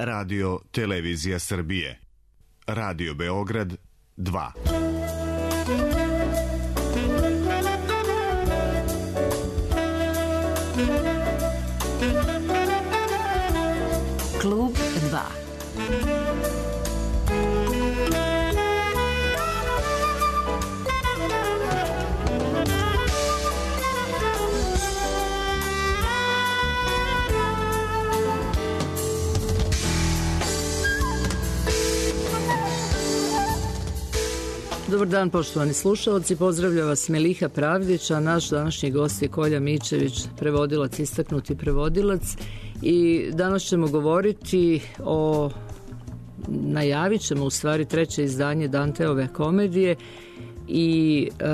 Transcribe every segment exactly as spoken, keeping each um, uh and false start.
Radio Televizija Srbije. Radio Beograd dva. Klub dva. Dobar dan, poštovani slušalci, pozdravlja vas Meliha Pravdić, a naš današnji gost je Kolja Mičević, prevodilac, istaknuti prevodilac, i danas ćemo govoriti o, najavit ćemo u stvari treće izdanje Danteove komedije i e,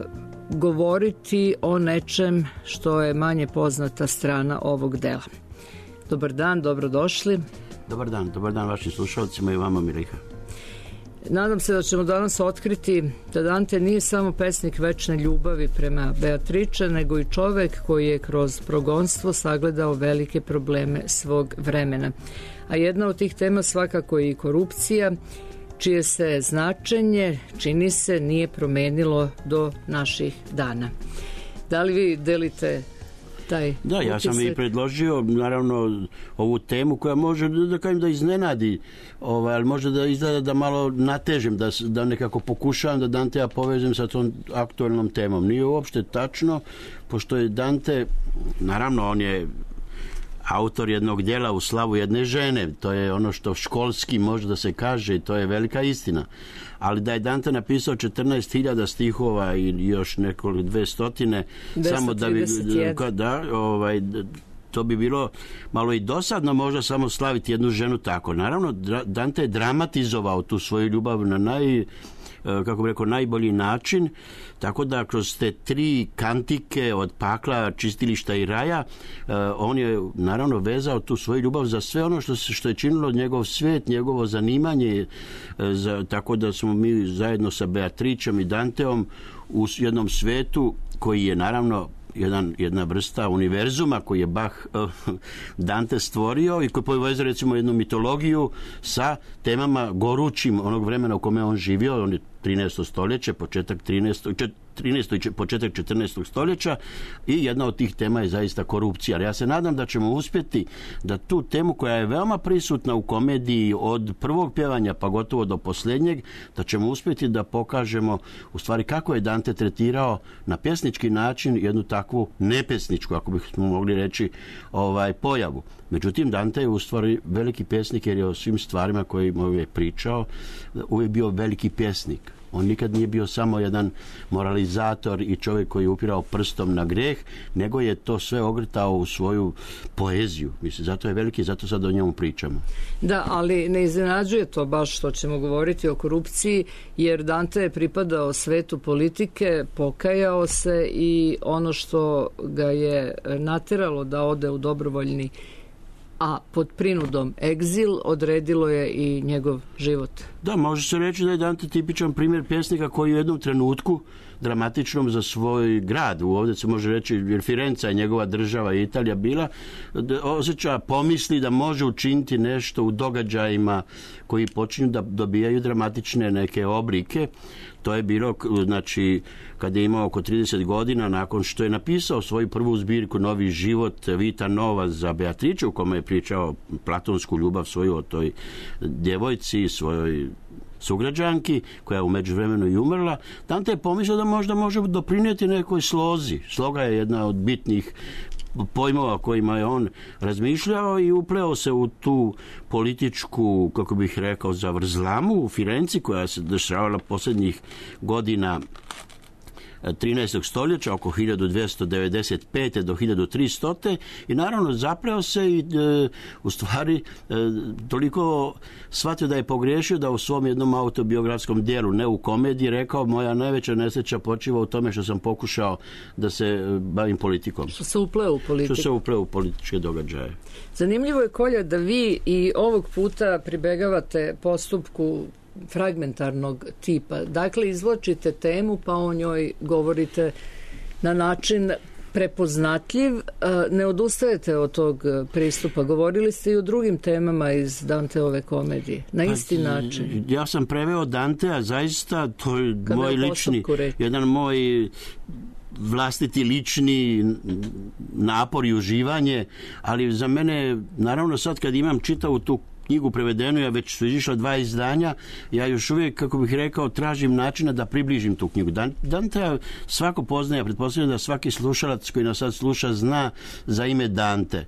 govoriti o nečem što je manje poznata strana ovog dela. Dobar dan, dobrodošli. Dobar dan, dobar dan vašim slušalcima i vama, Meliha. Nadam se da ćemo danas otkriti da Dante nije samo pesnik večne ljubavi prema Beatrice, nego i čovek koji je kroz progonstvo sagledao velike probleme svog vremena. A jedna od tih tema svakako je i korupcija, čije se značenje, čini se, nije promenilo do naših dana. Da li vi delite taj Da, ja sam i predložio naravno ovu temu koja može da kažem da iznenadi, ovaj, ali može da izgleda da malo natežem, da, da nekako pokušavam da Dantea povežem sa tom aktualnom temom. Nije uopšte tačno, pošto je Dante, naravno on je autor jednog djela u slavu jedne žene, to je ono što školski može da se kaže i to je velika istina. Ali da je Dante napisao četrnaest hiljada stihova i još nekoliko dve stotine, samo da bi da, ovaj, to bi bilo malo i dosadno možda samo slaviti jednu ženu tako. Naravno, Dante je dramatizovao tu svoju ljubav na naj kako bih rekao, najbolji način, tako da kroz te tri kantike od pakla, čistilišta i raja, on je naravno vezao tu svoju ljubav za sve ono što, što je činilo njegov svet, njegovo zanimanje, za, tako da smo mi zajedno sa Beatričom i Danteom u jednom svetu koji je naravno Jedan, jedna vrsta univerzuma koji je Bach uh, Dante stvorio i koji povezuje recimo jednu mitologiju sa temama gorućim onog vremena u kome on živio. On je trinaesto stoljeće, početak trinaestog trinaesto i početak četrnaestog stoljeća i jedna od tih tema je zaista korupcija. Ja se nadam da ćemo uspjeti da tu temu koja je veoma prisutna u komediji od prvog pjevanja pa gotovo do posljednjeg, da ćemo uspjeti da pokažemo u stvari kako je Dante tretirao na pjesnički način jednu takvu nepjesničku, ako bismo mogli reći, ovaj, pojavu. Međutim, Dante je u stvari veliki pjesnik jer je o svim stvarima kojima je pričao uvijek bio veliki pjesnik. On nikad nije bio samo jedan moralizator i čovjek koji je upirao prstom na greh, nego je to sve ogrtao u svoju poeziju. Mislim, zato je veliki, zato sad o njemu pričamo. Da, ali ne iznenađuje to baš što ćemo govoriti o korupciji, jer Dante je pripadao svetu politike, pokajao se i ono što ga je nateralo da ode u dobrovoljni, a pod prinudom egzil, odredilo je i njegov život. Da, može se reći da je Dante tipičan primjer pjesnika koji u jednom trenutku dramatičnom za svoj grad, ovdje se može reći jer Firenca je njegova država i Italija bila, osjeća, pomisli da može učiniti nešto u događajima koji počinju da dobijaju dramatične neke oblike. To je bilo, znači, kad je imao oko trideset godina, nakon što je napisao svoju prvu zbirku Novi život, Vita Nova za Beatriču, u kome je pričao platonsku ljubav svoju o toj djevojci, svojoj sugrađanki, koja je u međuvremenu i umrla. Dante je pomislio da možda može doprinijeti nekoj slozi. Sloga je jedna od bitnih pojmova kojima je on razmišljao i upleo se u tu političku, kako bih rekao, zavrzlamu u Firenci koja se dešavala posljednjih godina trinaestog stoljeća, oko hiljadu dvjesto devedeset pete do hiljadu tristo. I naravno zapleo se i e, u stvari e, toliko shvatio da je pogriješio da u svom jednom autobiografskom dijelu, ne u komediji, rekao: moja najveća nesreća počiva u tome što sam pokušao da se bavim politikom. Što se upleo u politiku. Što se upleo u političke događaje. Zanimljivo je, Kolja, da vi i ovog puta pribegavate postupku fragmentarnog tipa. Dakle, izvlačite temu pa o njoj govorite na način prepoznatljiv. Ne odustajete od tog pristupa. Govorili ste i o drugim temama iz Danteove komedije. Na isti pa, način. Ja sam preveo Dantea, zaista, to je Kada moj lični, jedan moj vlastiti lični napor i uživanje, ali za mene, naravno sad kad imam čitavu tu knjigu prevedenu, ja već su izišla dva izdanja, ja još uvijek, kako bih rekao, tražim načina da približim tu knjigu. Dantea svako poznaje, pretpostavljam da svaki slušalac koji nas sad sluša zna za ime Dante.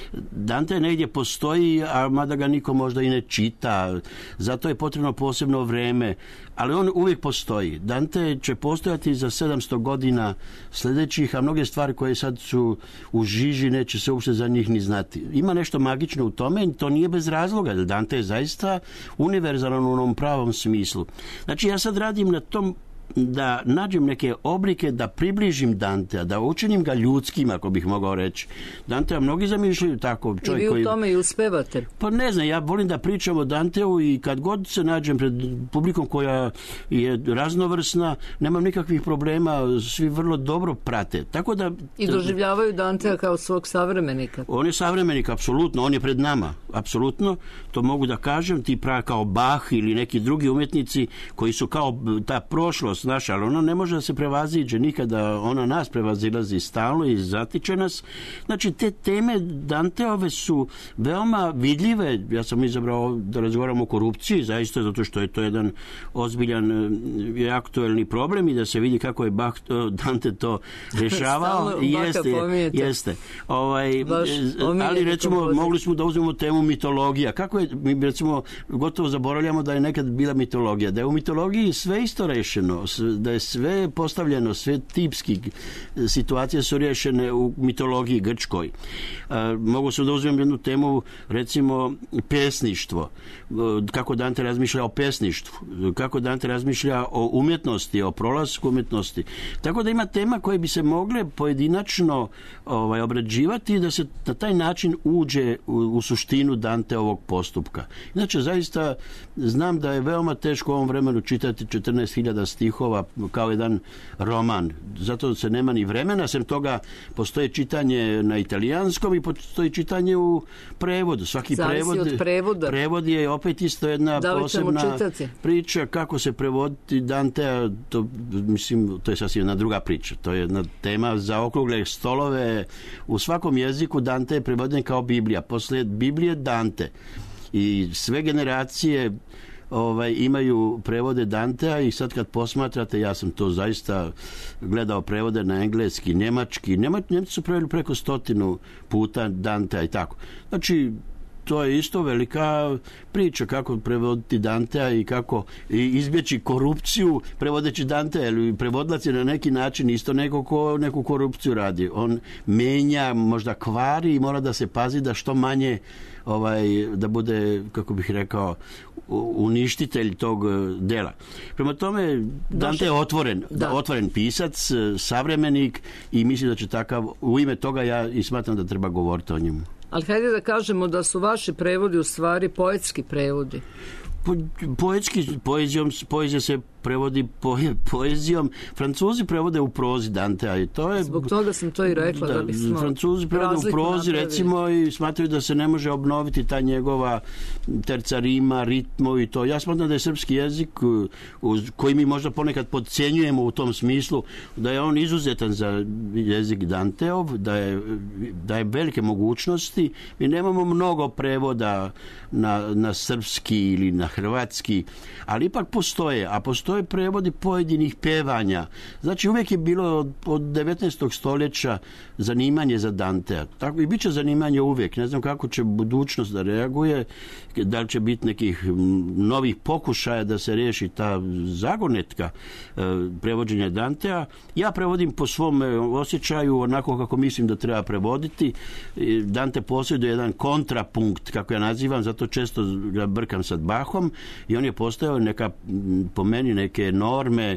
Dante negdje postoji, a mada ga niko možda i ne čita, zato je potrebno posebno vreme, ali on uvijek postoji. Dante će postojati za sedamsto godina sljedećih, a mnoge stvari koje sad su u žiži neće se uopšte za njih ni znati. Ima nešto magično u tome i to nije bez razloga, jer Dante je zaista univerzalan u onom pravom smislu. Znači ja sad radim na tom da nađem neke oblike, da približim Dantea, da učinim ga ljudskim, ako bih mogao reći. Dantea mnogi zamišljaju tako. I vi u koji... tome i uspevate. Pa ne znam, ja volim da pričam o Danteu i kad god se nađem pred publikom koja je raznovrsna, nemam nikakvih problema, svi vrlo dobro prate. Tako da... I doživljavaju Dantea kao svog savremenika. On je savremenik, apsolutno, on je pred nama, apsolutno, to mogu da kažem, ti pravi kao Bach ili neki drugi umjetnici koji su kao ta prošlost naša, ali ona ne može da se prevaziđe nikada, ona nas prevazilazi stalno i zatiče nas. Znači, te teme Danteove su veoma vidljive. Ja sam izabrao da razgovaram o korupciji, zaista zato što je to jedan ozbiljan i aktuelni problem i da se vidi kako je Bach, Dante to rješavao. jeste, jeste. Ovaj, ali recimo, kompozicija. Mogli smo da uzmemo temu mitologija. Kako je, mi recimo, gotovo zaboravljamo da je nekad bila mitologija. Da je u mitologiji sve isto rešeno, da je sve postavljeno, sve tipski situacije su rješene u mitologiji grčkoj. E, mogu se da uzmem jednu temu, recimo pesništvo. E, kako Dante razmišlja o pesništvu, kako Dante razmišlja o umjetnosti, o prolasku umjetnosti. Tako da ima tema koje bi se mogle pojedinačno ovaj, obrađivati i da se na taj način uđe u, u suštinu Dante ovog postupka. Inače, zaista znam da je veoma teško u ovom vremenu čitati četrnaest hiljada stihova kao jedan roman. Zato se nema ni vremena, sem toga postoje čitanje na italijanskom i postoji čitanje u prevodu. Svaki prevod, prevod je opet isto jedna posebna priča kako se prevoditi Dantea, to, mislim, to je sasvim jedna druga priča. To je jedna tema za okrugle stolove. U svakom jeziku Dante je prevođen kao Biblija. Posle Biblije Dante. I sve generacije Ovaj, imaju prevode Dantea i sad kad posmatrate, ja sam to zaista gledao prevode na engleski, njemački, Njemci su preveli preko stotinu puta Dantea i tako. Znači, to je isto velika priča kako prevoditi Dantea i kako izbjeći korupciju prevodeći Dantea, jer prevodlac je na neki način isto neko ko neku korupciju radi. On menja, možda kvari i mora da se pazi da što manje ovaj, da bude, kako bih rekao, uništitelj tog dela. Prema tome, Dante je otvoren, da. otvoren pisac, savremenik i mislim da će takav, u ime toga ja i smatram da treba govoriti o njemu. Ali hajde da kažemo da su vaši prevodi u stvari poetski prevodi. Po, poetski, poezijom, poezija se prevodi po, poezijom. Francuzi prevode u prozi Dantea i to je... Zbog toga sam to i rekla da, da bismo... Francuzi prevode u prozi, napravili. Recimo, i smatraju da se ne može obnoviti ta njegova terca rima, ritmo i to. Ja smatram da je srpski jezik, koji mi možda ponekad podcjenjujemo u tom smislu, da je on izuzetan za jezik Danteov, da je, da je velike mogućnosti. Mi nemamo mnogo prevoda na, na srpski ili na hrvatski, ali ipak postoje, a postoje prevodi pojedinih pevanja. Znači, uvijek je bilo od, od devetnaestog stoljeća zanimanje za Dantea. Tako i bit će zanimanje uvijek. Ne znam kako će budućnost da reaguje, da li će biti nekih novih pokušaja da se riješi ta zagonetka e, prevođenja Dantea. Ja prevodim po svom osjećaju, onako kako mislim da treba prevoditi. Dante posjeduje jedan kontrapunkt, kako ja nazivam, zato često ga brkam sa Bachom i on je postao neka, po meni, neke norme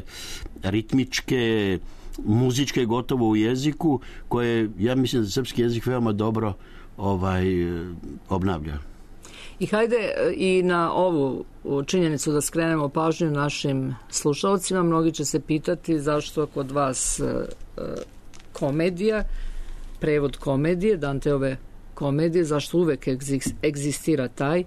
ritmičke, muzičke gotovo u jeziku, koje ja mislim da srpski jezik veoma dobro ovaj, obnavlja. I hajde i na ovu činjenicu da skrenemo pažnju našim slušalcima. Mnogi će se pitati zašto kod vas komedija, prevod komedije, Danteove komedije, zašto uvek egzistira taj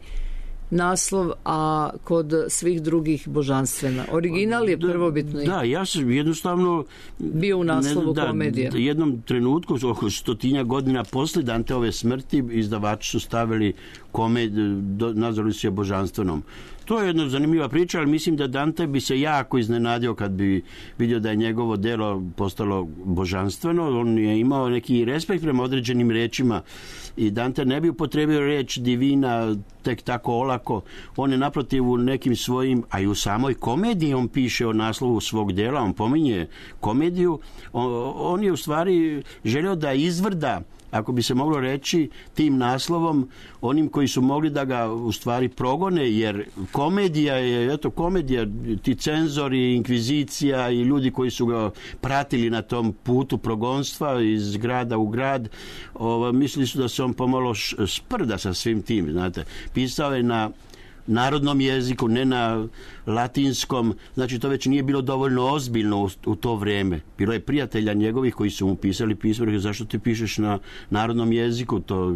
naslov, a kod svih drugih božanstvena. Original je prvobitno. Da, ja sam jednostavno bio u naslovu da, komedija. Da, jednom trenutku, oko stotinja godina posle Danteove smrti, izdavači su stavili komediju, nazvali su je božanstvenom. To je jedna zanimljiva priča, ali mislim da Dante bi se jako iznenadio kad bi vidio da je njegovo delo postalo božanstveno. On je imao neki respekt prema određenim rečima i Dante ne bi upotrebio reč divina tek tako olako. On je naprotiv u nekim svojim, a i u samoj komediji on piše o naslovu svog dela, on pominje komediju. On, on je u stvari želio da izvrda, ako bi se moglo reći, tim naslovom onim koji su mogli da ga u stvari progone, jer komedija je, eto komedija, ti cenzori, inkvizicija i ljudi koji su ga pratili na tom putu progonstva iz grada u grad, ova, mislili su da se on pomalo sprda sa svim tim, znate. Pisao je na narodnom jeziku, ne na latinskom, znači to već nije bilo dovoljno ozbiljno u, u to vrijeme. Bilo je prijatelja njegovih koji su mu pisali pismo, rekli, zašto ti pišeš na narodnom jeziku, to,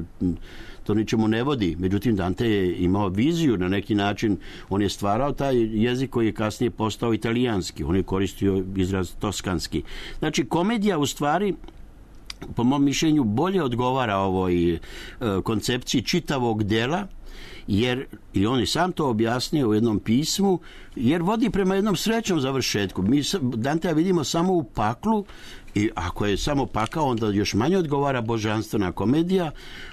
to ničemu ne vodi. Međutim, Dante je imao viziju na neki način, on je stvarao taj jezik koji je kasnije postao italijanski, on je koristio izraz toskanski. Znači, komedija u stvari, po mom mišljenju, bolje odgovara ovoj e, koncepciji čitavog dela, jer, i on je sam to objasnio u jednom pismu, jer vodi prema jednom srećnom završetku. Mi Dantea vidimo samo u paklu, i ako je samo pakao, onda još manje odgovara božanstvena komedija,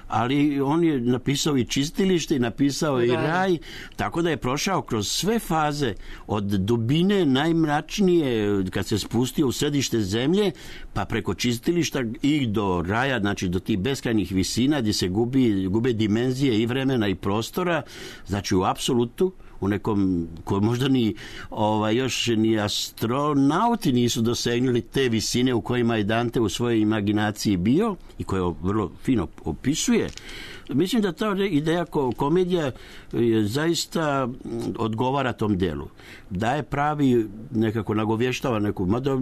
ali on je napisao i čistilište i napisao i raj, tako da je prošao kroz sve faze, od dubine najmračnije, kad se spustio u središte zemlje, pa preko čistilišta i do raja, znači do tih beskrajnih visina gdje se gubi, gube dimenzije i vremena i prostora, znači u apsolutu, u nekom, koji možda ni ovaj, još ni astronauti nisu dosegnuli te visine u kojima je Dante u svojoj imaginaciji bio i koje vrlo fino opisuje. Mislim da ta ideja komedija je zaista odgovara tom delu. Daje pravi, nekako nagovještava neku, mada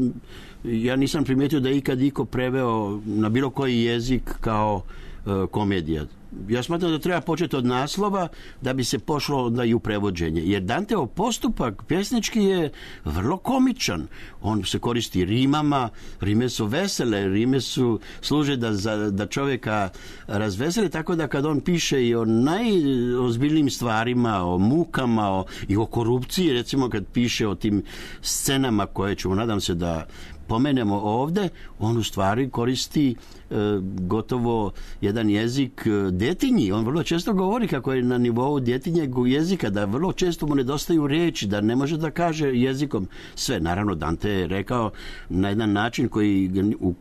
ja nisam primijetio da je ikad iko preveo na bilo koji jezik kao uh, komedija. Ja smatram da treba početi od naslova da bi se pošlo onda i u prevođenje. Jer Danteov postupak pjesnički je vrlo komičan. On se koristi rimama, rime su vesele, rime su služe da, za, da čovjeka razveseli, tako da kad on piše i o najozbiljnijim stvarima, o mukama, o, i o korupciji, recimo kad piše o tim scenama koje ćemo, nadam se da pomenemo ovdje, on u stvari koristi e, gotovo jedan jezik e, djetinji. On vrlo često govori kako je na nivou djetinjeg jezika, da vrlo često mu nedostaju riječi, da ne može da kaže jezikom sve. Naravno, Dante je rekao na jedan način koji u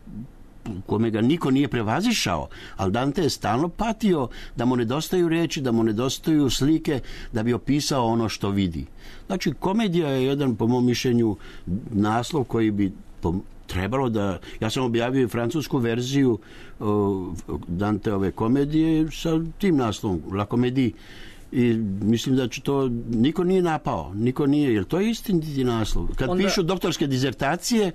kome ga niko nije prevazišao, ali Dante je stalno patio da mu nedostaju riječi, da mu nedostaju slike, da bi opisao ono što vidi. Znači, komedija je jedan, po mom mišljenju, naslov koji bi trebalo da... Ja sam objavio i francusku verziju uh, Danteove komedije sa tim naslovom, La Comédie. I mislim da će to niko nije napao, niko nije, jer to je istiniti naslov. Kad Onda... pišu doktorske dizertacije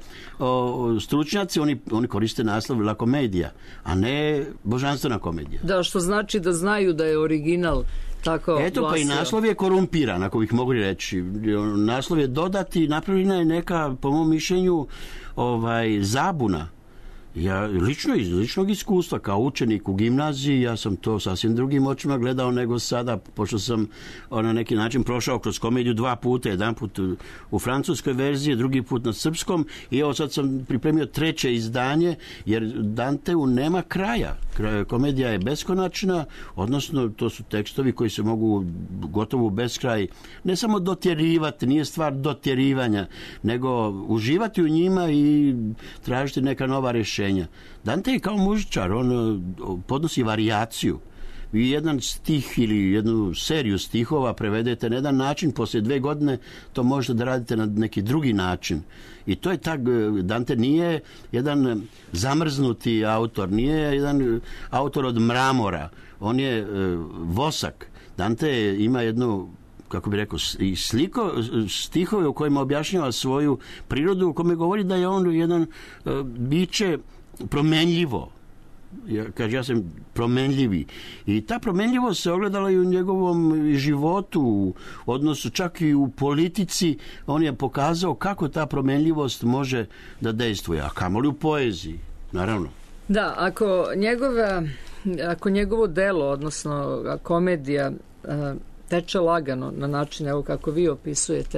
o, stručnjaci, oni, oni koriste naslov La Comédia, a ne božanstvena komedija. Da, što znači da znaju da je original tako Eto, glasio. Pa i naslov je korumpiran, ako bih mogli reći. Naslov je dodati, napravljena je neka, po mom mišljenju, ovaj, zabuna. Ja lično iz ličnog iskustva kao učenik u gimnaziji, ja sam to sasvim drugim očima gledao nego sada, pošto sam na neki način prošao kroz komediju dva puta, jedan put u, u francuskoj verziji, drugi put na srpskom, i evo sad sam pripremio treće izdanje, jer Danteu nema kraja. Komedija je beskonačna, odnosno to su tekstovi koji se mogu gotovo u beskraj ne samo dotjerivati, nije stvar dotjerivanja, nego uživati u njima i tražiti neka nova rješenja. Dante je kao muzičar, on podnosi varijaciju. Vi jedan stih ili jednu seriju stihova prevedete na jedan način, poslije dve godine to možete da radite na neki drugi način. I to je tak, Dante nije jedan zamrznuti autor, nije jedan autor od mramora, on je vosak. Dante ima jednu, kako bi rekao, i sliko, stihove u kojima objašnjava svoju prirodu, u kome govori da je on jedan biće promenljivo. Ja, kaže, ja sam promenljivi. I ta promenljivost se ogledala i u njegovom životu, u odnosu čak i u politici. On je pokazao kako ta promenljivost može da dejstvuje, a kamoli u poeziji, naravno. Da, ako, njegova, ako njegovo delo, odnosno komedija, teče lagano na način evo kako vi opisujete,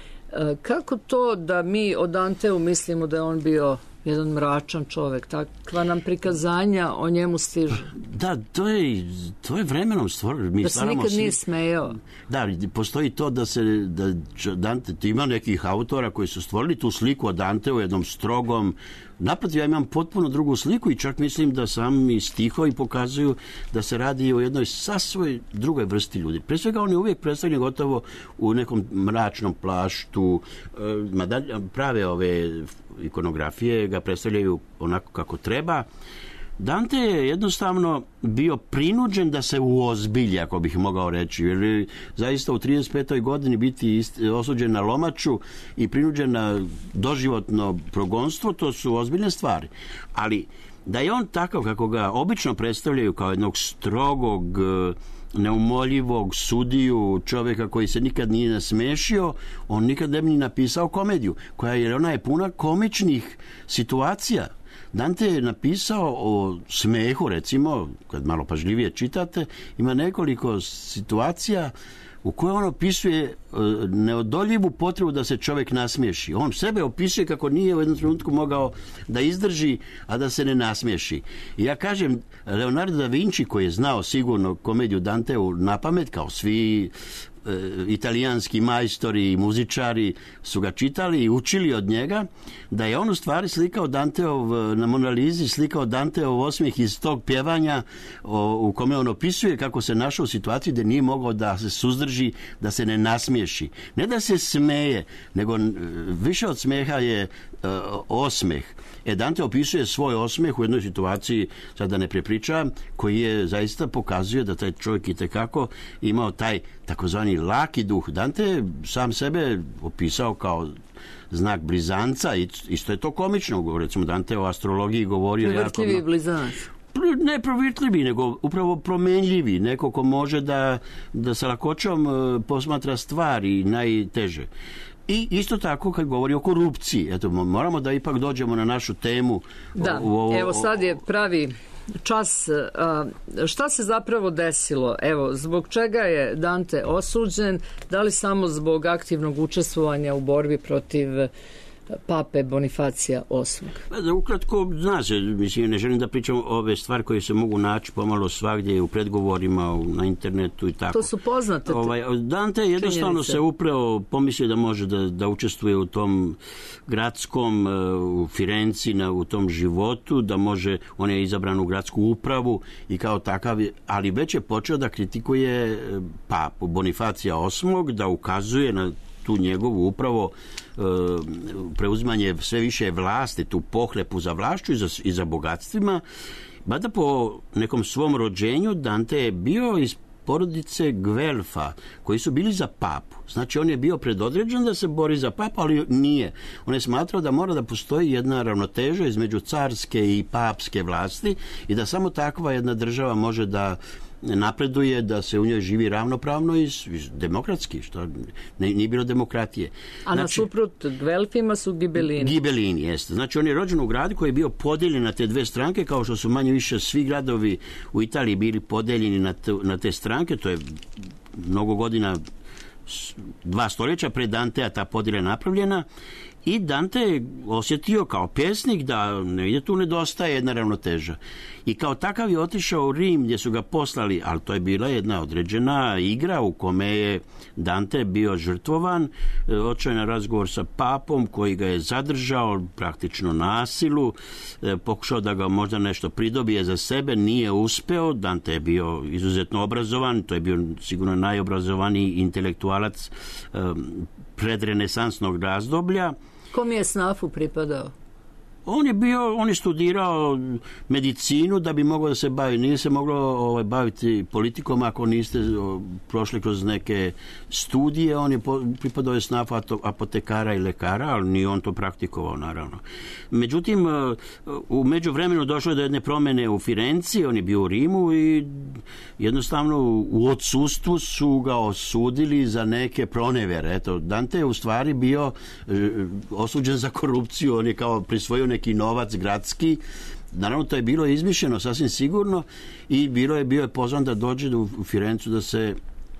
kako to da mi o Danteu mislimo da je on bio jedan mračan čovek, takva nam prikazanja o njemu stižu? Da, to je, to je vremenom stvoreno. Mi da se nikad nije smejao. Da, postoji to da se da Dante, ima nekih autora koji su stvorili tu sliku o Danteu, jednom strogom. Naprotiv, ja imam potpuno drugu sliku i čak mislim da sami stihovi pokazuju da se radi o jednoj sasvoj drugoj vrsti ljudi. Pre svega on je uvijek predstavljen gotovo u nekom mračnom plaštu. Prave ove ikonografije ga predstavljaju onako kako treba. Dante je jednostavno bio prinuđen da se uozbilji, ako bih mogao reći, jer zaista u trideset petoj godini biti osuđen na lomaču i prinuđen na doživotno progonstvo, to su ozbiljne stvari. Ali da je on takav kako ga obično predstavljaju kao jednog strogog, neumoljivog sudiju, čovjeka koji se nikad nije nasmešio, on nikad ne bi ni napisao komediju, koja je, ona je puna komičnih situacija. Dante je napisao o smehu, recimo, kad malo pažljivije čitate, ima nekoliko situacija u kojoj on opisuje neodoljivu potrebu da se čovjek nasmiješi. On sebe opisuje kako nije u jednom trenutku mogao da izdrži, a da se ne nasmiješi. I ja kažem, Leonardo da Vinci, koji je znao sigurno komediju Danteu napamet, kao svi italijanski majstori i muzičari su ga čitali i učili od njega, da je on u stvari slikao Danteov, na Mona Lisi slikao Danteov osmijeh iz tog pjevanja o, u kome on opisuje kako se našao u situaciji da nije mogao da se suzdrži, da se ne nasmiješi. Ne da se smeje, nego više od smeha je uh, osmeh. E, Dante opisuje svoj osmeh u jednoj situaciji, sad da ne prepričam, koji je zaista pokazuje da taj čovjek itekako imao taj takozvani laki duh. Dante je sam sebe opisao kao znak blizanca i isto je to komično. Recimo Dante o astrologiji govorio jako... Provrtljivi blizanac. Ne provrtljivi, nego upravo promenljivi. Neko ko može da, da sa lakoćom posmatra stvari najteže. I isto tako kad govori o korupciji. Eto, moramo da ipak dođemo na našu temu. Da, o, o, evo sad je pravi čas. A, šta se zapravo desilo? Evo, zbog čega je Dante osuđen? Da li samo zbog aktivnog učestvovanja u borbi protiv pape Bonifacija osmog? Da, ukratko, zna se, mislim, ne želim da pričam ove stvari koje se mogu naći pomalo svagdje u predgovorima, na internetu i tako. To su poznate ovaj, Dante jednostavno činjenice. Se upravo pomislio da može da, da učestvuje u tom gradskom, u Firenci, na, u tom životu, da može, on je izabran u gradsku upravu i kao takav, ali već je počeo da kritikuje papu Bonifacija osmog, da ukazuje na tu njegovu upravo e, preuzimanje sve više vlasti, tu pohlepu za vlašću i za, i za bogatstvima. Mada po nekom svom rođenju Dante je bio iz porodice Guelfa, koji su bili za papu. Znači, on je bio predodređen da se bori za papu, ali nije. On je smatrao da mora da postoji jedna ravnoteža između carske i papske vlasti i da samo takva jedna država može da napreduje, da se u njoj živi ravnopravno i demokratski, što nije bilo demokratije. A znači, nasuprot Guelfima su Gibelini. Gibelini, jeste. Znači, on je rođen u gradu koji je bio podijeljen na te dve stranke, kao što su manje više svi gradovi u Italiji bili podeljeni na te, na te stranke. To je mnogo godina, dva stoljeća pre Dantea ta podjela je napravljena. I Dante je osjetio kao pjesnik da negdje tu nedostaje jedna ravnoteža. I kao takav je otišao u Rim gdje su ga poslali, ali to je bila jedna određena igra u kome je Dante bio žrtvovan. Otišao je na razgovor sa papom koji ga je zadržao praktično na silu, pokušao da ga možda nešto pridobije za sebe, nije uspeo. Dante je bio izuzetno obrazovan, to je bio sigurno najobrazovaniji intelektualac predrenesansnog razdoblja. Kom je snafu pripadao? On je bio, on je studirao medicinu da bi mogao da se bavi. Nije se moglo ovaj, baviti politikom ako niste o, prošli kroz neke studije. On je po, pripadao je snafu apotekara i lekara, ali nije on to praktikovao, naravno. Međutim, u međuvremenu došlo je do jedne promjene u Firenci, on je bio u Rimu i jednostavno u odsustvu su ga osudili za neke pronevjere. Eto, Dante je u stvari bio e, osuđen za korupciju, on je kao prisvojio neki novac gradski. Naravno, to je bilo izmišljeno, sasvim sigurno, i bilo je bio je pozvan da dođe u Firencu da se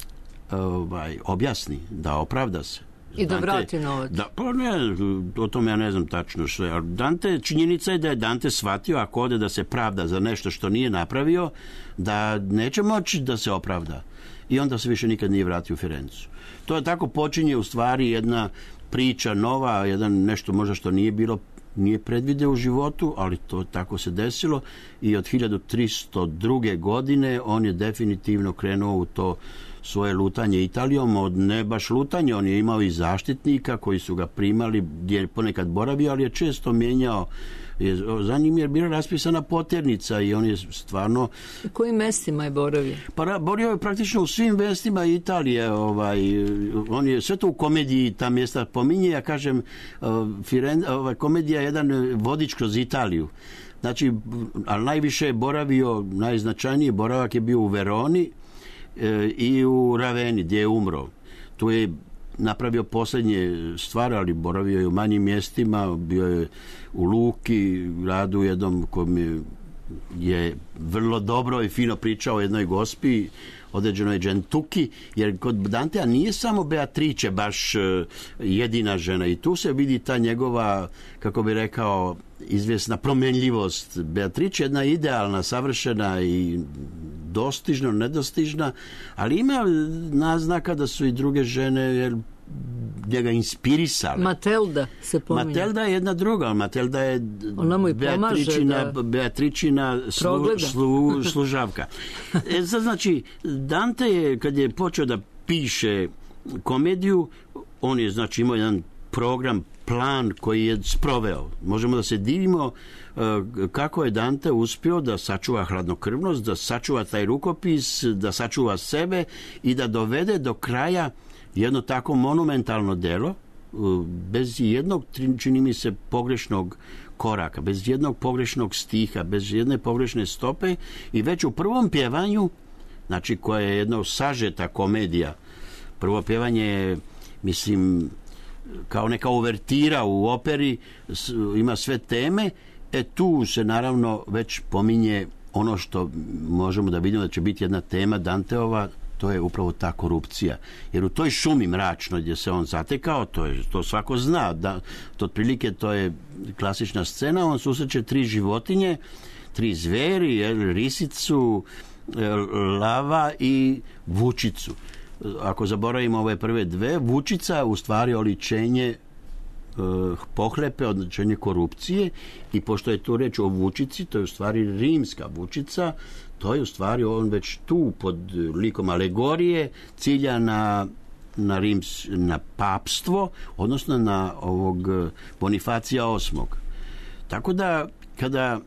ovaj, objasni, da opravda se. I da vrati novac. Da, pa ne, o tome ja ne znam tačno što je. Dante, činjenica je da je Dante shvatio ako ode da se pravda za nešto što nije napravio, da neće moći da se opravda. I onda se više nikad nije vratio u Firencu. To je tako počinje u stvari jedna priča nova, jedan nešto možda što nije bilo, nije predvideo u životu, ali to tako se desilo i od hiljadu tristo druge. godine on je definitivno krenuo u to svoje lutanje Italijom, od ne baš lutanje, on je imao i zaštitnika koji su ga primali, gdje je ponekad boravio, ali je često mijenjao. Je, za njim je bila raspisana poternica i on je stvarno... U kojim mestima je boravio? Pa borio je praktično u svim mestima Italije. Ovaj, on je sve to u komediji ta mjesta pominje. Ja kažem, Firen, ovaj, komedija je jedan vodič kroz Italiju. Znači, ali najviše je boravio, najznačajniji boravak je bio u Veroni e, i u Raveni, gdje je umro. Tu je napravio posljednje stvari, ali boravio je u manjim mjestima, bio je u Luki, gradu jednom kojem je, je vrlo dobro i fino pričao o jednoj gospi, određenoj Gentuki, jer kod Dantea nije samo Beatrice baš jedina žena i tu se vidi ta njegova, kako bi rekao, izvjesna promjenljivost. Beatrice je jedna idealna, savršena i dostižno, nedostižna, ali ima naznaka da su i druge žene jer njega inspirisale. Matelda se pominje. Matelda je jedna druga, Matelda je Beatričina, da Beatričina slu, slu, služavka. E, sad znači, Dante je, kad je počeo da piše komediju, on je znači imao jedan program, plan koji je sproveo. Možemo da se divimo uh, kako je Dante uspio da sačuva hladnokrvnost, da sačuva taj rukopis, da sačuva sebe i da dovede do kraja jedno tako monumentalno delo, uh, bez jednog, čini mi se, pogrešnog koraka, bez jednog pogrešnog stiha, bez jedne pogrešne stope i već u prvom pjevanju, znači koja je jedna sažeta komedija, prvo pjevanje je, mislim, kao neka uvertira u operi, ima sve teme, e tu se naravno već pominje ono što možemo da vidimo da će biti jedna tema Danteova, to je upravo ta korupcija. Jer u toj šumi mračnoj gdje se on zatekao, to, je, to svako zna, da, to otprilike to je klasična scena, on susreće tri životinje, tri zveri, jel, risicu, lava i vučicu. Ako zaboravimo ove prve dve, vučica u stvari oličenje e, pohlepe, oličenje korupcije i pošto je tu reč o vučici, to je u stvari rimska vučica, to je u stvari on već tu pod likom alegorije cilja na, na, rims, na papstvo, odnosno na ovog Bonifacija osmog. Tako da kada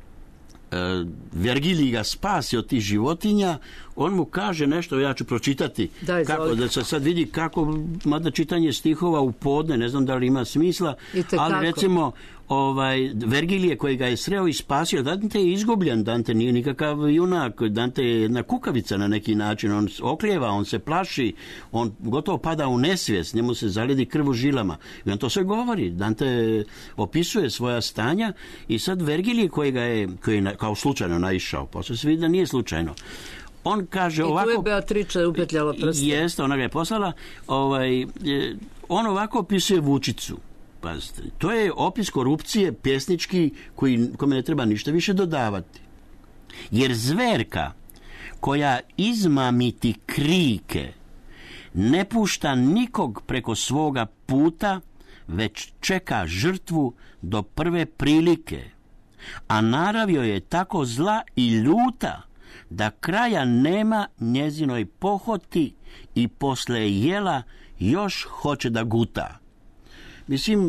Vergilij ga spasi od tih životinja, on mu kaže nešto, ja ću pročitati. Daj, kako, da se sad vidi kako, mada čitanje stihova u podne, ne znam da li ima smisla, ali recimo ovaj, Vergilije koji ga je sreo i spasio, Dante je izgubljen, Dante nije nikakav junak, Dante je jedna kukavica na neki način, on oklijeva, on se plaši, on gotovo pada u nesvijest, njemu se zaljedi krv u žilama i on to sve govori, Dante opisuje svoja stanja i sad Vergilije koji ga je, koji je kao slučajno naišao, poslije se vidi da nije slučajno, on kaže i ovako... I tu je Beatrice upetljala prste. Jeste, ona ga je poslala, ovaj, on ovako opisuje vučicu. Pazite, to je opis korupcije pjesnički koji, kome ne treba ništa više dodavati. Jer zverka koja izmamiti krike ne pušta nikog preko svoga puta, već čeka žrtvu do prve prilike. A narav joj je tako zla i ljuta da kraja nema njezinoj pohoti i posle jela još hoće da guta. Mislim,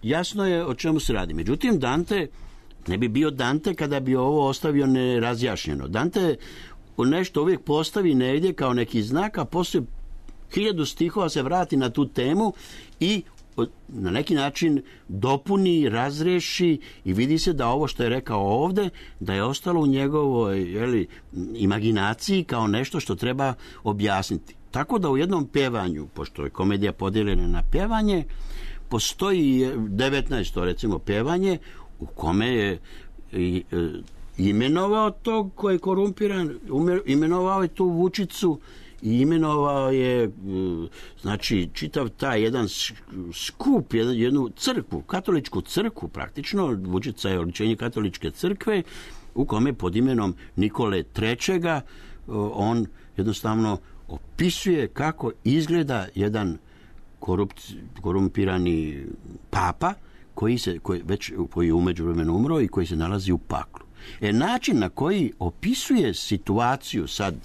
jasno je o čemu se radi. Međutim, Dante ne bi bio Dante kada bi ovo ostavio nerazjašnjeno. Dante nešto uvijek postavi negdje kao neki znak, a poslije hiljadu stihova se vrati na tu temu i na neki način dopuni, razreši i vidi se da ovo što je rekao ovdje, da je ostalo u njegovoj jeli, imaginaciji kao nešto što treba objasniti. Tako da u jednom pjevanju, pošto je komedija podijeljena na pjevanje, postoji devetnaesto recimo pjevanje u kome je i, e, imenovao tog koji je korumpiran, imenovao je tu Vučicu i imenovao je znači čitav taj jedan skup, jednu crkvu, katoličku crkvu praktično, Vučica je oličenje katoličke crkve u kome pod imenom Nikole trećega on jednostavno opisuje kako izgleda jedan korupci, korumpirani papa koji se koji već koji je u međuvremenu umro i koji se nalazi u paklu. E način na koji opisuje situaciju sad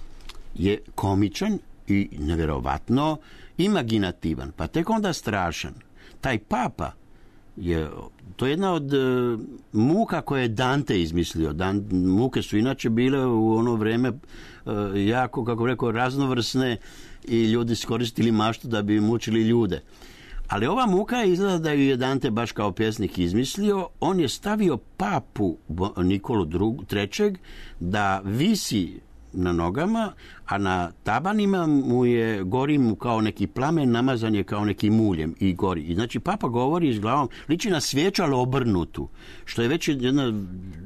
je komičan i nevjerovatno imaginativan, pa tek onda strašan. Taj papa je, to je jedna od uh, muka koje je Dante izmislio. Dan, muke su inače bile u ono vrijeme uh, jako, kako rekao, raznovrsne i ljudi iskoristili maštu da bi mučili ljude. Ali ova muka izgleda da ju je Dante baš kao pjesnik izmislio. On je stavio papu Nikolu trećeg da visi na nogama, a na tabanima mu je, gori mu kao neki plamen, namazan je kao nekim muljem i gori. I znači papa govori s glavom, liči na svijeću, ali obrnutu, što je već jedna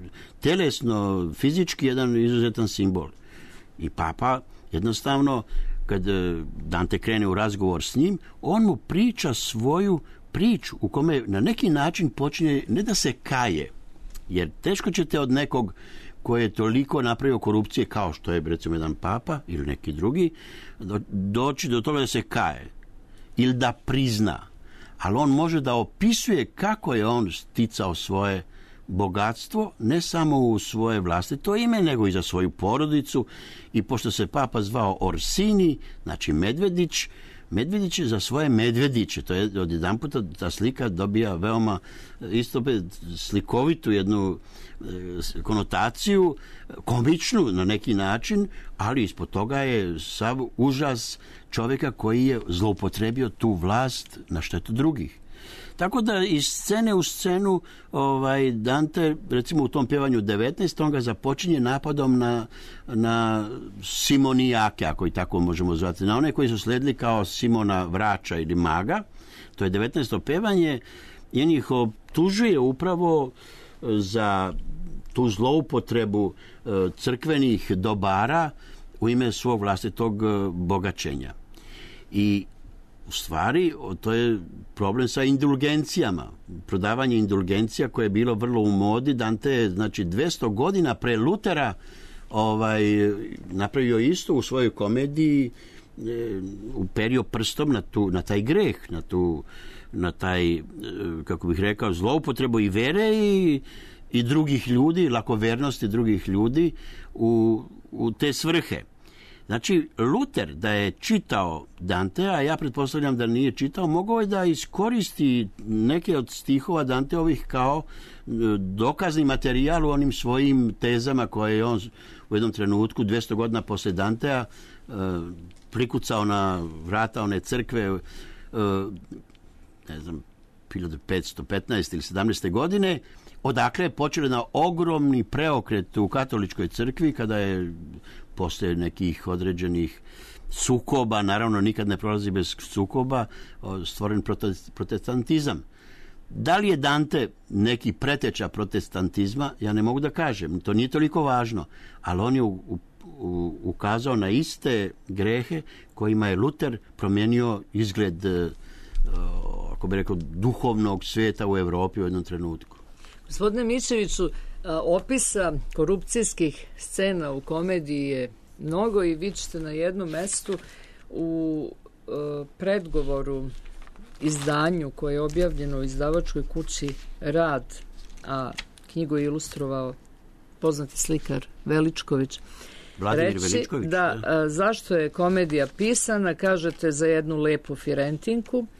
telesno, fizički jedan izuzetan simbol. I papa jednostavno, kad Dante krene u razgovor s njim, on mu priča svoju priču u kome na neki način počinje ne da se kaje, jer teško ćete od nekog koji je toliko napravio korupcije kao što je recimo jedan papa ili neki drugi, doći do toga da se kaje ili da prizna. Ali on može da opisuje kako je on sticao svoje bogatstvo, ne samo u svoje vlastito ime, nego i za svoju porodicu. I pošto se papa zvao Orsini, znači Medvedić, Medvedić je za svoje medvediće, to je od jedan puta ta slika dobija veoma isto slikovitu jednu konotaciju, komičnu na neki način, ali ispod toga je sav užas čovjeka koji je zloupotrebio tu vlast na štetu drugih. Tako da iz scene u scenu ovaj, Dante, recimo u tom pjevanju devetnaest, on ga započinje napadom na, na Simonijake, ako i tako možemo zvati, na one koji su sledili kao Simona Vrača ili Maga. To je devetnaesto pjevanje i njih optužuje upravo za tu zloupotrebu crkvenih dobara u ime svog vlastitog bogaćenja. I u stvari, to je problem sa indulgencijama. Prodavanje indulgencija koje je bilo vrlo u modi. Dante je, znači, dvjesto godina pre Lutera ovaj, napravio isto u svojoj komediji, e, uperio prstom na, tu, na taj greh, na, tu, na taj, kako bih rekao, zloupotrebu i vere i, i drugih ljudi, lakovernosti drugih ljudi u, u te svrhe. Znači, Luter da je čitao Dantea, a ja pretpostavljam da nije čitao, mogao je da iskoristi neke od stihova Danteovih kao dokazni materijal u onim svojim tezama koje je on u jednom trenutku, dvjesto godina poslije Dantea, prikucao na vrata one crkve, ne znam, hiljadu petsto petnaeste ili sedamnaeste godine, odakle je počeo na ogromni preokret u katoličkoj crkvi kada je poslije nekih određenih sukoba, naravno nikad ne prolazi bez sukoba, stvoren protestantizam. Da li je Dante neki preteča protestantizma, ja ne mogu da kažem, to nije toliko važno, ali on je u, u, ukazao na iste grehe kojima je Luter promijenio izgled, ako bi rekao, duhovnog svijeta u Europi u jednom trenutku. Gospodine Mičeviću, opisa korupcijskih scena u komediji je mnogo i vi ćete na jednom mestu u e, predgovoru izdanju koje je objavljeno u izdavačkoj kući Rad, a knjigu je ilustrovao poznati slikar Veličković, Vladimir reći Veličković, da, da. Zašto je komedija pisana, kažete za jednu lepu Firentinku,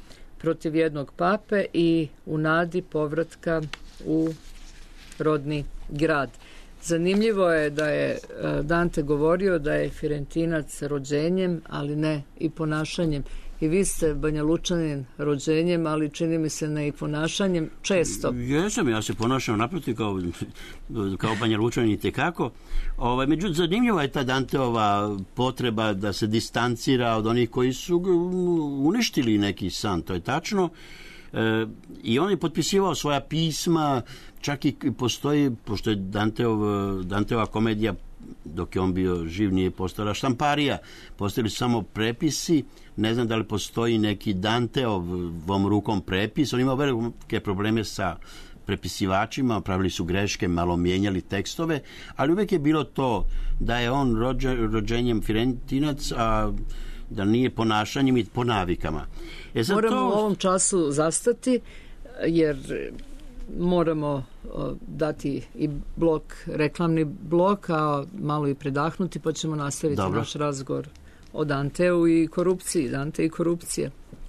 protiv jednog pape i u nadi povratka u rodni grad. Zanimljivo je da je Dante govorio da je Firentinac rođenjem, ali ne i ponašanjem. I vi ste Banja Lučanin rođenjem, ali čini mi se ne i ponašanjem, često. Jesam, ja se ponašam naprotiv kao, kao Banja Lučanin i tekako. Ovaj, međutim, zanimljiva je ta Danteova potreba da se distancira od onih koji su uništili neki san, to je tačno. E, I on je potpisivao svoja pisma, čak i postoji, pošto je Danteov, Danteova komedija, dok je on bio živ, nije postala štamparija, postojali su samo prepisi. Ne znam da li postoji neki Danteovom rukom prepis. On imao velike probleme sa prepisivačima, pravili su greške, malo mijenjali tekstove, ali uvijek je bilo to da je on rođe, rođenjem Firentinac, a da nije ponašanjem i po navikama. E sad moramo to... u ovom času zastati, jer moramo dati i blok, reklamni blok, a malo i predahnuti, pa ćemo nastaviti Dobro. naš razgovor o Danteu i korupciji. Dante i korupcija.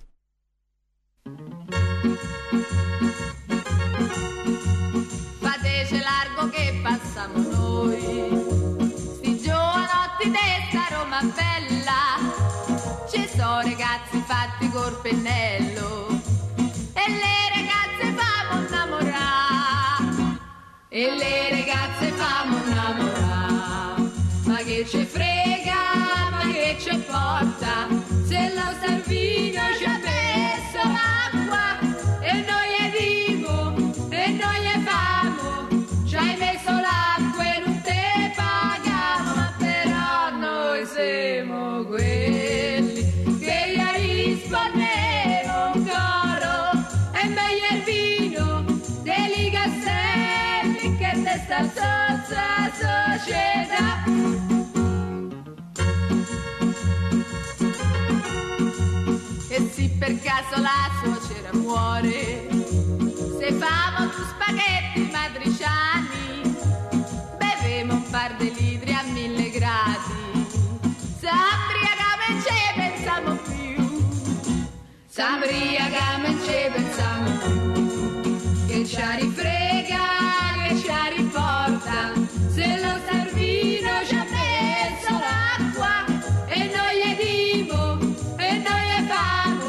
Fatece largo che passamo noi, sti giovanotti d'esta Roma bella, ci so ragazzi fatti col pennello e le ragazze famo innamorare, e le ragazze famo innamorare, ma che ci frega, ma che ci porta, se lo Salvino ci ha messo l'acqua e noi è vivo e noi è famo, ci hai messo l'acqua e non te paghiamo, ma però noi siamo quelli che gli rispondevo un coro, è meglio il vino dei Castelli che testa sozza società. Per caso la suocera muore, se famo tu spaghetti matriciani, bevemo un par di litri a mille gradi, s'ambriagamo e ce pensiamo più, s'ambriagamo e ce pensiamo più, che ci rifrega, che ci riporta, se lo Salvino ci ha messo l'acqua e noi è vivo e noi è famo,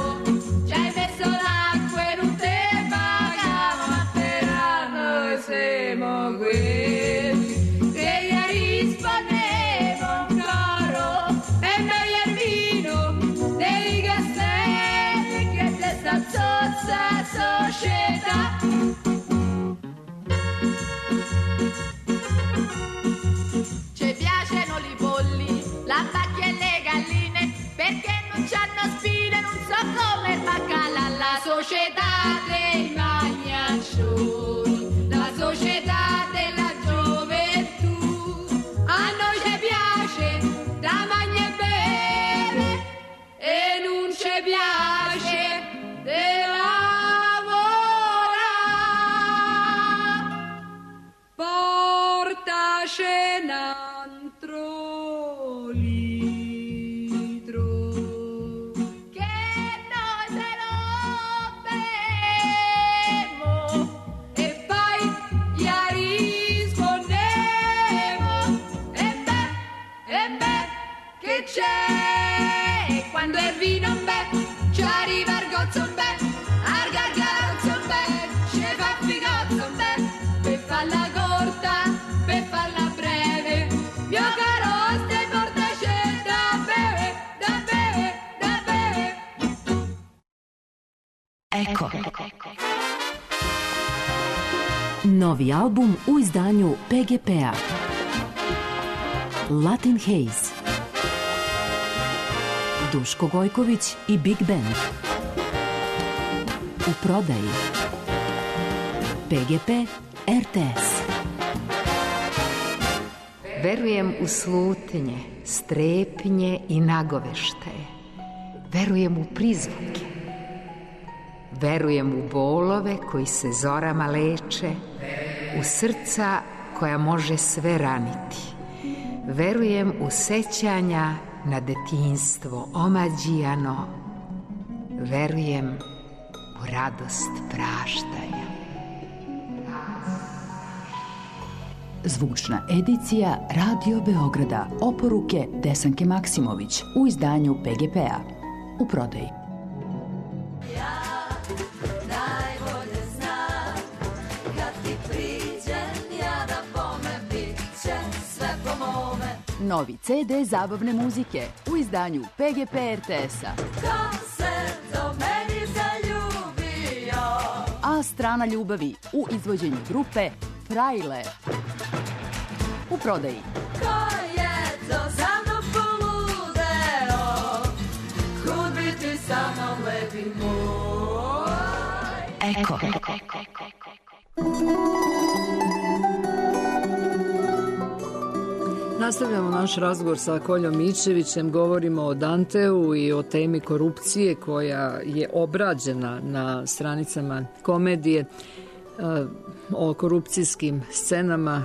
siamo quelli che gli rispondevo un coro, e meglio il vino dei Castelli che testa zozza società. Ci piacciono i polli, la vacca e le galline, perché non c'hanno spine, non so come il baccalà, la società dei magnaccioni, la società della gioventù, a noi ci piace da mangiare e bere e non ci piace de lavorare, portaci un altro litro che noi se lo bemo e poi gli rispondevo e beh, e beh, che c'è? E quando il vino beh, ci arriva il gozzo beh, al gargarozzo beh, ci fa figozzo beh, per farla corta, per farla breve, mio caro stai portaci da bere, da bere, da bere. Eko. Novi album u izdanju P G P-a. Latin Haze. Duško Gojković i Big Band. U prodaji. P G P R T S. Verujem u slutnje, strepnje i nagoveštaje. Verujem u prizvuke. Verujem u bolove koji se zorama leče, u srca koja može sve raniti. Verujem u sećanja na detinjstvo omađijano. Verujem u radost praštaja. Zvučna edicija Radio Beograda. Oporuke Desanke Maksimović u izdanju P G P-a. U prodaji. Novi ce de zabavne muzike u izdanju P G P R T S-a. Ko se do meni zaljubio? A strana ljubavi u izvođenju grupe Frajle. U prodaji. Ko je to za mnom poludeo? Kud bi ti sa mnom lepi moj? Eko. Nastavljamo naš razgovor sa Koljom Mičevićem, govorimo o Danteu i o temi korupcije koja je obrađena na stranicama komedije, o korupcijskim scenama,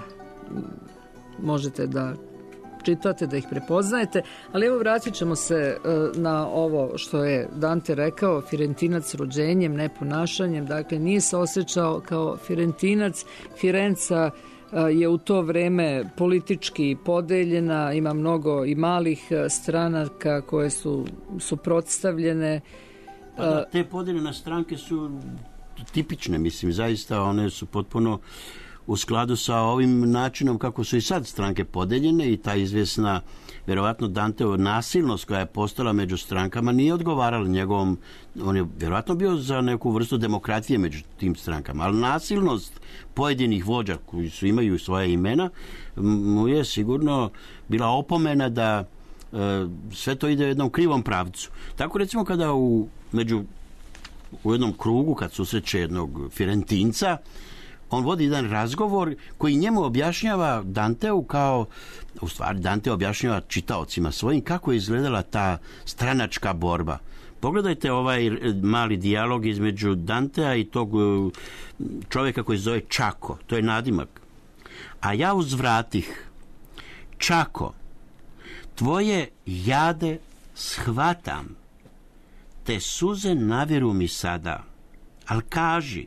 možete da čitate, da ih prepoznajete, ali evo vratit ćemo se na ovo što je Dante rekao, Firentinac rođenjem, ne ponašanjem, dakle nije se osjećao kao Firentinac. Firenca je u to vreme politički podeljena, ima mnogo i malih stranaka koje su suprotstavljene. Pa da, te podeljene stranke su tipične, mislim, zaista one su potpuno u skladu sa ovim načinom kako su i sad stranke podeljene i ta izvjesna, vjerovatno Danteova nasilnost koja je postala među strankama nije odgovarala njegovom, on je vjerovatno bio za neku vrstu demokratije među tim strankama, ali nasilnost pojedinih vođa koji su imaju svoje imena mu je sigurno bila opomena da e, sve to ide u jednom krivom pravcu. Tako recimo kada u, među, u jednom krugu kad susreće jednog Firentinca, on vodi jedan razgovor koji njemu objašnjava Danteu kao, u stvari Dante objašnjava čitaocima svojim kako je izgledala ta stranačka borba. Pogledajte ovaj mali dijalog između Dantea i tog čovjeka koji se zove Čako, to je nadimak. A ja uzvratih, Čako, tvoje jade shvatam, te suze naviru mi sada, al kaži,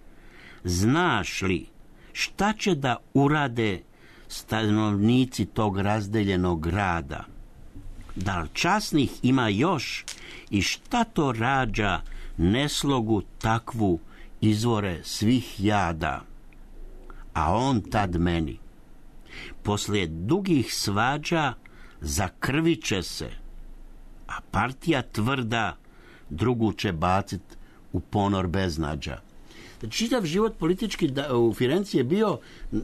znaš li šta će da urade stanovnici tog razdeljenog grada? Da li časnih ima još i šta to rađa neslogu takvu izvore svih jada? A on tad meni, poslije dugih svađa zakrviće se, a partija tvrda drugu će bacit u ponor beznađa. Čitav život politički u Firenci je bio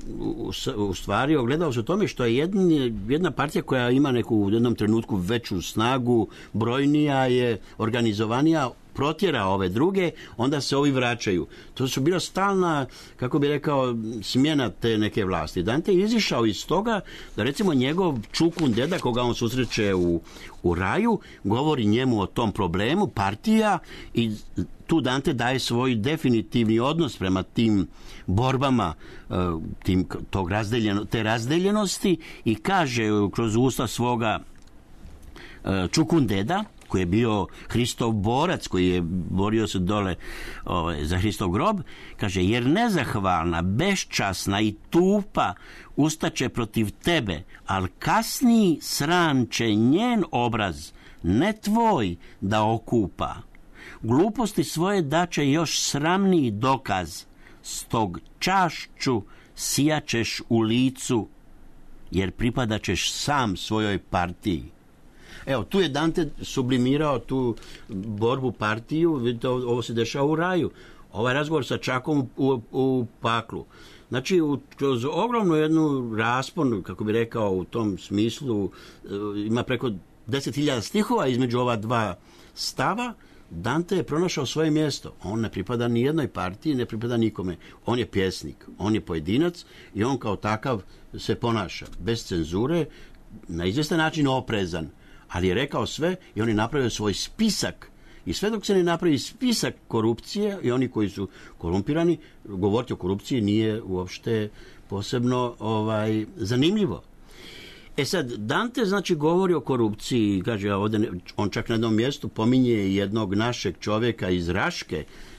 u stvari ogledao se u tome što je jedni, jedna partija koja ima neku u jednom trenutku veću snagu, brojnija je, organizovanija, protjera ove druge, onda se ovi vraćaju. To su bila stalna, kako bi rekao, smjena te neke vlasti. Dante je izišao iz toga da recimo njegov čukun deda koga on susreće u, u raju, govori njemu o tom problemu, partija, i tu Dante daje svoj definitivni odnos prema tim borbama tim, tog razdeljeno, te razdeljenosti i kaže kroz usta svoga čukun deda, koji je bio Hristov borac, koji je borio se dole ovaj, za Hristov grob, kaže, jer nezahvalna, beščasna i tupa ustaće protiv tebe, ali kasniji sram će njen obraz, ne tvoj, da okupa. Gluposti svoje daće još sramniji dokaz, s tog čašću sijaćeš u licu, jer pripadaćeš sam svojoj partiji. Evo, tu je Dante sublimirao tu borbu partiju, vidite, ovo se dešava u raju. Ovaj razgovor sa Čakom u, u paklu. Znači, u, kroz ogromnu jednu raspon, kako bi rekao, u tom smislu, ima preko deset hiljada stihova između ova dva stava, Dante je pronašao svoje mjesto. On ne pripada ni jednoj partiji, ne pripada nikome. On je pjesnik, on je pojedinac i on kao takav se ponaša. Bez cenzure, na izvjestan način oprezan. Ali je rekao sve i on je napravio svoj spisak. I sve dok se ne napravi spisak korupcije i oni koji su korumpirani, govoriti o korupciji nije uopšte posebno ovaj, zanimljivo. E sad, Dante znači govori o korupciji, kaže, ovdje, on čak na jednom mjestu pominje jednog našeg čovjeka iz Raške,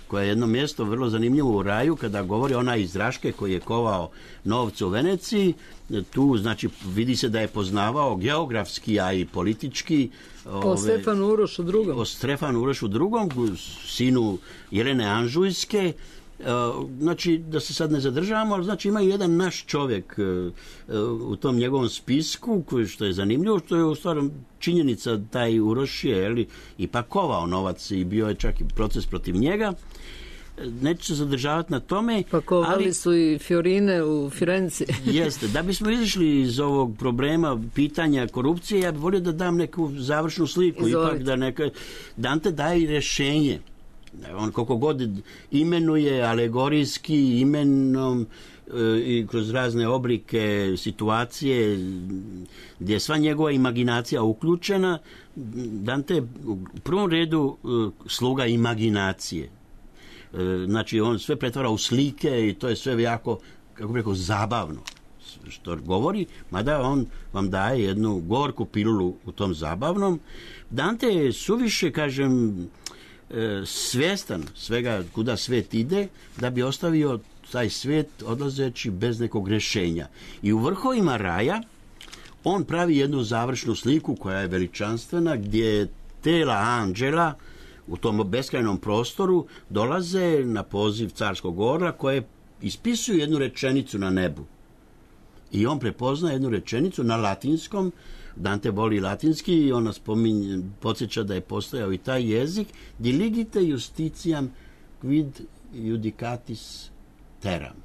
koja je jedno mjesto vrlo zanimljivo u raju, kada govori ona iz Raške koji je kovao novce u Veneciji. Tu, znači, vidi se da je poznavao geografski, a i politički. O ove, Stefanu Urošu drugom. O Stefanu Urošu drugom, sinu Jelene Anžujske. Znači, da se sad ne zadržavamo, ali znači ima i jedan naš čovjek u tom njegovom spisku, koji, što je zanimljivo, što je u stvari činjenica, taj Uroš je, jeli, ipak kovao novac i bio je čak i proces protiv njega. Neću se zadržavati na tome. Pa kovali ali, su i Fiorine u Firenci. Jeste. Da bismo izišli iz ovog problema pitanja korupcije, ja bih volio da dam neku završnu sliku. Izvolite. Ipak da neka, Dante daje i rješenje. On koliko god imenuje alegorijski, imenom e, i kroz razne oblike situacije gdje je sva njegova imaginacija uključena, Dante je u prvom redu e, sluga imaginacije. E, znači on sve pretvara u slike i to je sve jako, kako bih rekao, zabavno što govori, mada on vam daje jednu gorku pilulu u tom zabavnom. Dante je suviše, kažem, svjestan svega kuda svijet ide, da bi ostavio taj svijet odlazeći bez nekog rješenja. I u vrhovima raja on pravi jednu završnu sliku koja je veličanstvena, gdje tela anđela u tom beskrajnom prostoru dolaze na poziv carskog orla koje ispisuju jednu rečenicu na nebu. I on prepozna jednu rečenicu na latinskom. Dante voli latinski i ona spominje, podsjeća da je postojao i taj jezik. Diligite justitiam quid judicatis terram.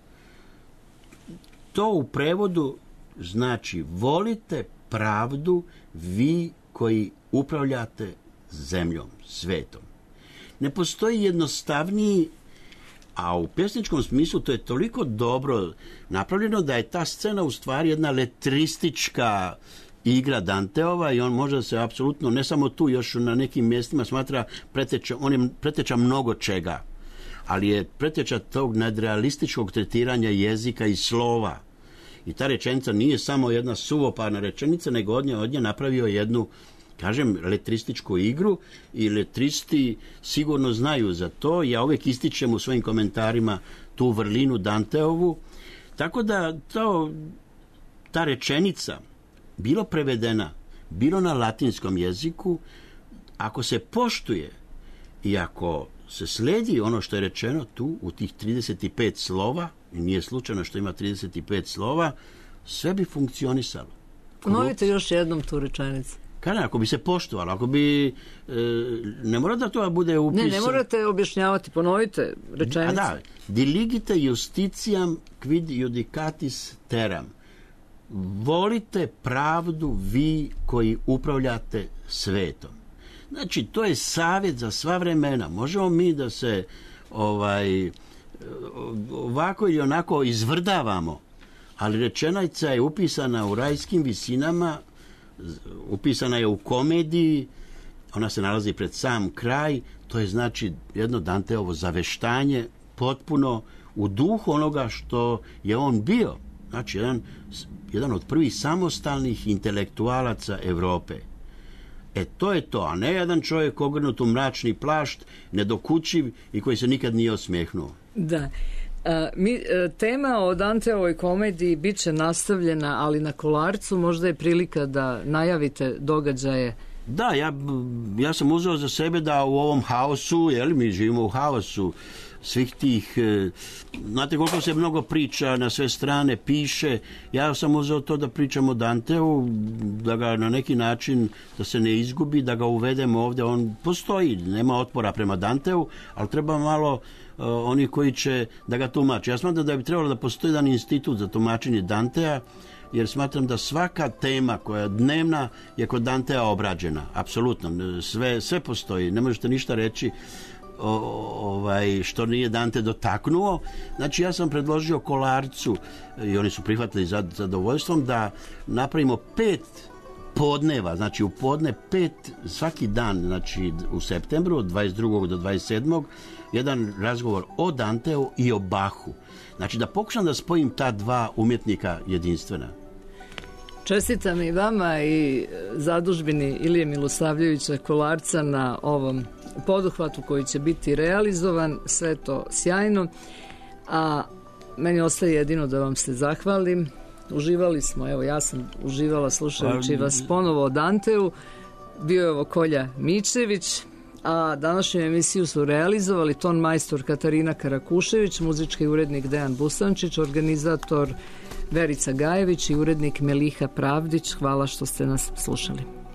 To u prevodu znači volite pravdu vi koji upravljate zemljom, svetom. Ne postoji jednostavniji, a u pjesničkom smislu to je toliko dobro napravljeno da je ta scena u stvari jedna letristička igra Danteova i on može se apsolutno, ne samo tu, još na nekim mjestima smatra preteča, on je preteča mnogo čega, ali je preteča tog nadrealističkog tretiranja jezika i slova. I ta rečenica nije samo jedna suvoparna rečenica, nego od nje, od nje napravio jednu, kažem, letrističku igru i letristi sigurno znaju za to. Ja uvijek ističem u svojim komentarima tu vrlinu Danteovu. Tako da to, ta rečenica, bilo prevedena, bilo na latinskom jeziku, ako se poštuje i ako se slijedi ono što je rečeno tu u tih trideset pet slova, i nije slučajno što ima trideset pet slova, sve bi funkcionisalo. Ponovite još jednom tu rečenicu. Kada, ako bi se poštovalo, ako bi, e, ne mora da to bude upis. Ne, ne morate objašnjavati, ponovite rečenicu. A da, diligite justitiam quid judicatis terram. Volite pravdu vi koji upravljate svetom. Znači, to je savjet za sva vremena. Možemo mi da se ovaj, ovako ili onako izvrdavamo, ali rečenica je upisana u rajskim visinama, upisana je u komediji, ona se nalazi pred sam kraj, to je znači jedno Danteovo zaveštanje potpuno u duhu onoga što je on bio. Znači, jedan, jedan od prvih samostalnih intelektualaca Europe. E, to je to, a ne jedan čovjek ogrnut u mračni plašt, nedokučiv i koji se nikad nije osmijehnuo. Da. A, mi, tema o Danteovoj komediji bit će nastavljena, ali na Kolarcu možda je prilika da najavite događaje. Da, ja, ja sam uzeo za sebe da u ovom haosu, jel, mi živimo u haosu svih tih, e, znate koliko se mnogo priča, na sve strane piše, ja sam uzeo to da pričam o Danteu, da ga na neki način, da se ne izgubi, da ga uvedemo ovdje, on postoji, nema otpora prema Danteu, ali treba malo e, oni koji će da ga tumače. Ja smatram da bi trebalo da postoji jedan institut za tumačenje Dantea, jer smatram da svaka tema koja je dnevna je kod Dantea obrađena, apsolutno, sve, sve postoji, ne možete ništa reći O, ovaj, što nije Dante dotaknuo. Znači, ja sam predložio Kolarcu i oni su prihvatili za zadovoljstvom da napravimo pet podneva, znači u podne pet svaki dan, znači u septembru od dvadeset drugog do dvadeset sedmog jedan razgovor o Danteu i o Bachu. Znači da pokušam da spojim ta dva umjetnika jedinstvena. Čestitam i vama i zadužbini Ilije Milosavljevića Kolarca na ovom poduhvatu koji će biti realizovan, sve to sjajno, a meni ostaje jedino da vam se zahvalim. Uživali smo, evo ja sam uživala slušajući vas ponovo o Danteu, bio je ovo Kolja Mičević, a današnju emisiju su realizovali ton majstor Katarina Karakušević, muzički urednik Dejan Busančić, organizator Verica Gajević i urednik Meliha Pravdić. Hvala što ste nas slušali.